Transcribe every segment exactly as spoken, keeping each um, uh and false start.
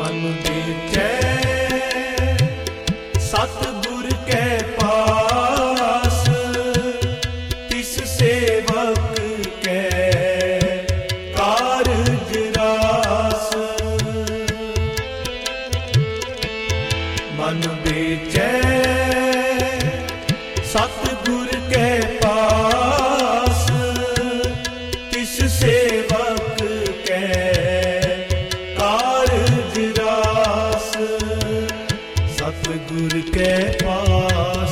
मन बेचै सतगुर कै पास, तिस सेवक कै कारज रास। मन बेचै सतगुर कै पास, तिस सेवक कै कारज रास। सतगुर कै पास,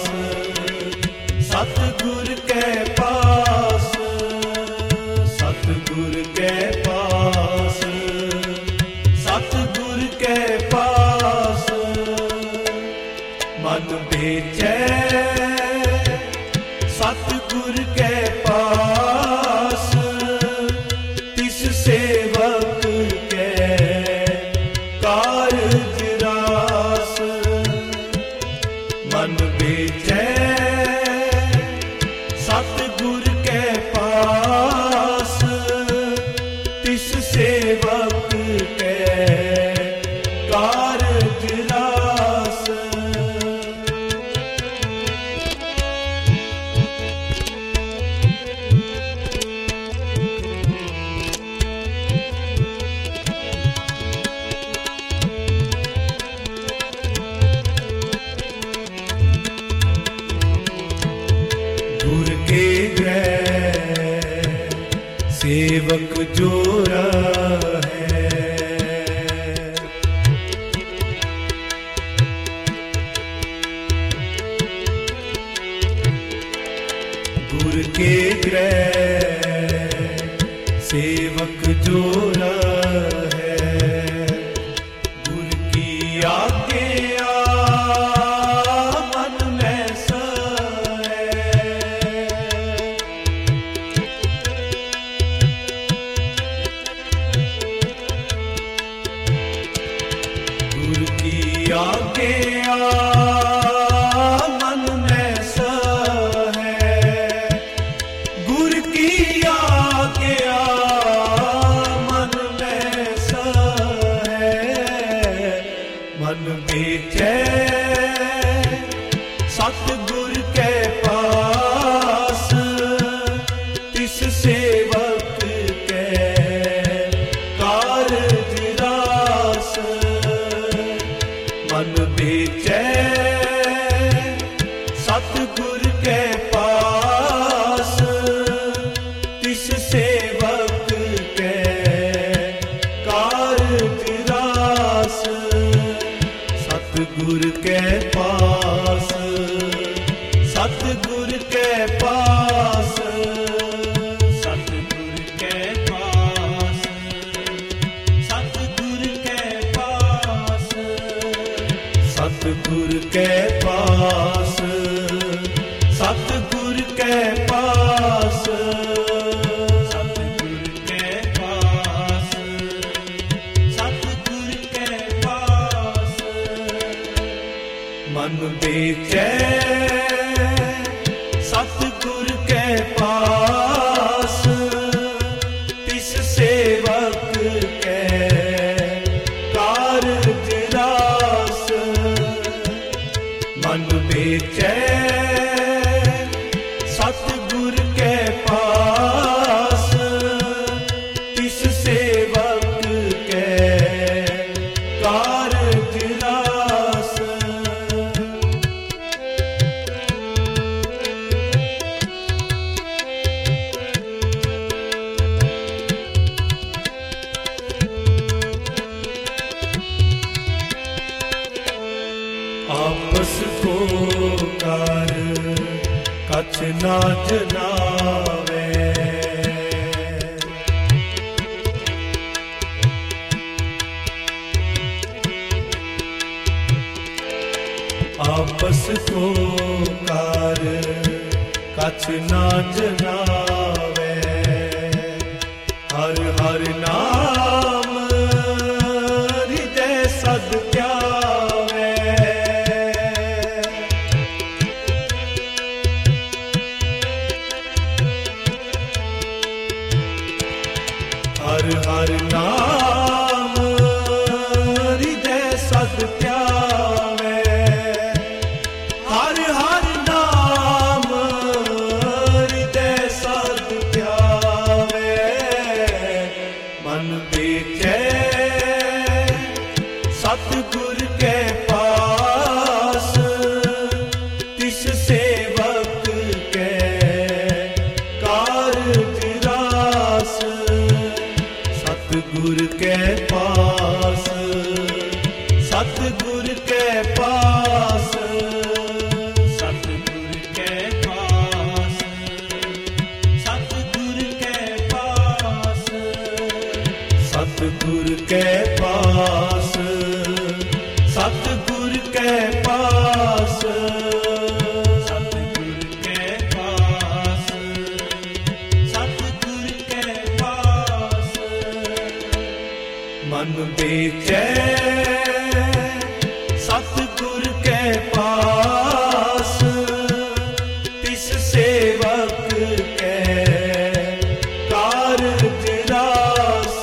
सतगुर कै पास, सतगुर कै पास, सतगुर कै पास। मन बेचै सतगुर कै पास, तिस सेवक कै कारज रास। मन बेचै सतगुर कै पास, तिस सेवक कै कारज रास। गुर के ग्रह सेवक जोरा है, गुर के ग्रह सेवक जोरा है। गुर की आज्ञा मन में सै, गुर की आज्ञा मन में सै। गुर की आज्ञा मन में सै। मन बेचै सतगुर कै पास, तिस सेवक कै कारज रास। मन बेचै सतगुर कै पास, तिस सेवक कै कारज रास। सतगुर कै पास, सतगुर कै पास, सतगुर कै पास, सतगुर कै पास, सतगुर कै पास, सतगुर कै पास, सतगुर कै पास, सतगुर कै पास। मन बेचै सतगुर कै पास, तिस सेवक कै कारज रास। मन बेचै सतगुर कै पास, तिस सेवक कै कारज रास। आपस को कार कछ ना जनावे, आपस को कार कछ ना जनावे। हर हर नाम हृदय सद प्यावे। हर हर नाम हृदय सतगुर के पास तिस सेवक के कारज रास। सतगुर के पास सतगुर के पास सतगुर के पास सतगुर के पास सतगुर के पास सतगुर के पास सतगुर के पास सतगुर के पास मन बेचैन सतगुर के पास तिस सेवक के कारज रास।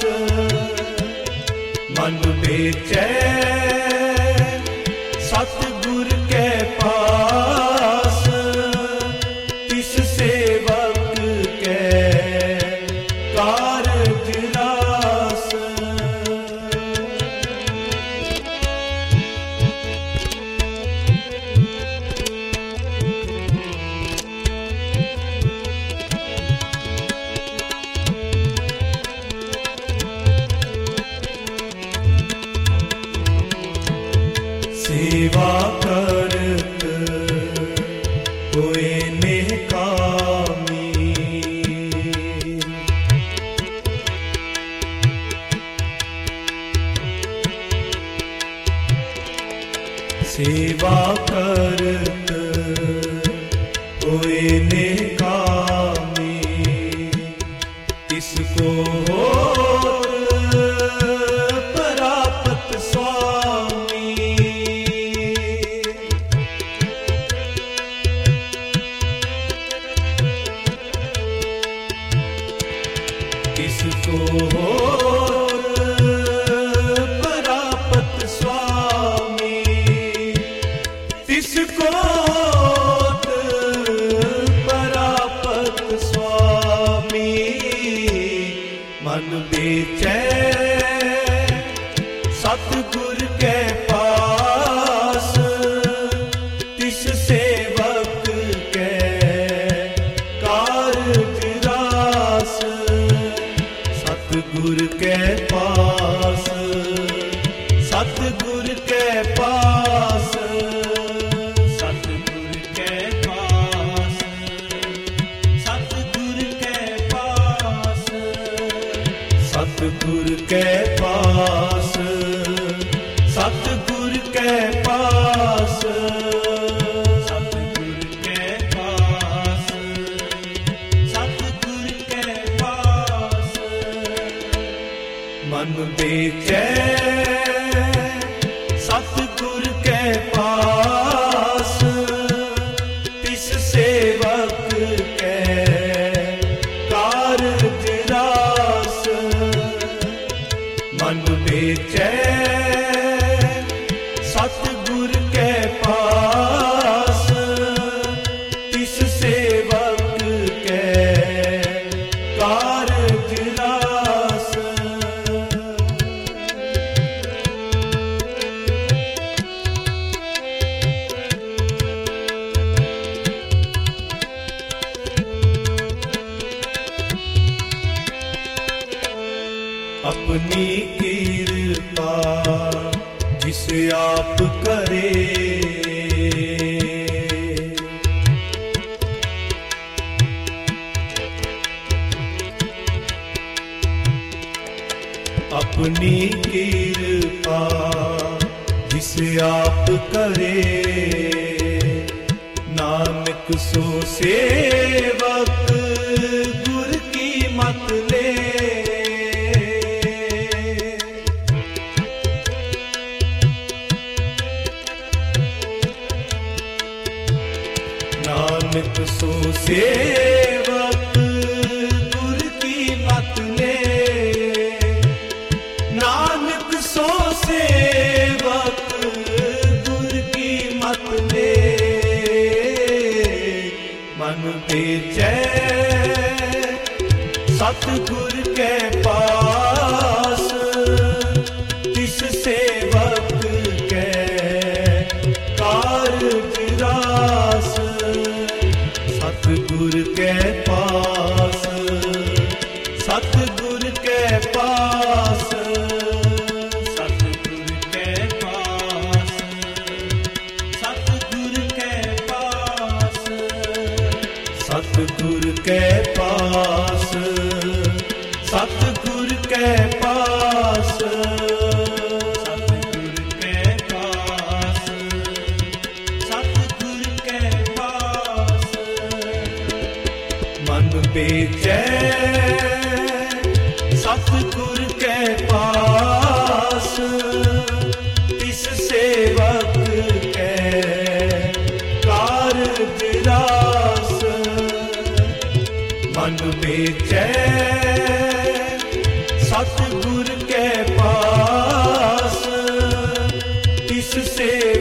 मन बेचैन सतगुर के पास तिस सेवक के कारज रास। सेवा करत होए नेकामी सेवा करत होए नेकामी इसको प्राप्त स्वामी। इसको प्राप्त स्वामी तिसको प्राप्त स्वामी। मन बेचैन सतगुर के पास तिस सेवक के कारज रास। सतगुर के पास सतगुर के पास सतगुर के पास सतगुर के पास सतगुर के पास सतगुर के पास सतगुर के पास सतगुर के पास। मन बेचैन सतगुर के पास तिस सेवक के कारज रास। मन बेचैन सतगुर के पास तिस सेवक के कारज रास। अपनी कृपा जिसे आप करे अपनी कृपा जिसे आप करे नानक सो सेवक गुर की मत ले। नानक सो सेवक गुर की मत ले। नानक सो सेवक गुर की मत ले। मन बेचैन सतगुर के पास तिस सेवक कै पास, सतगुर कै पास, सतगुर कै पास, सतगुर कै पास। मन बेचै सतगुर कै पास, तिस सेवक कै कारज रास। मन बेचै सतगुर कै पास, तिस से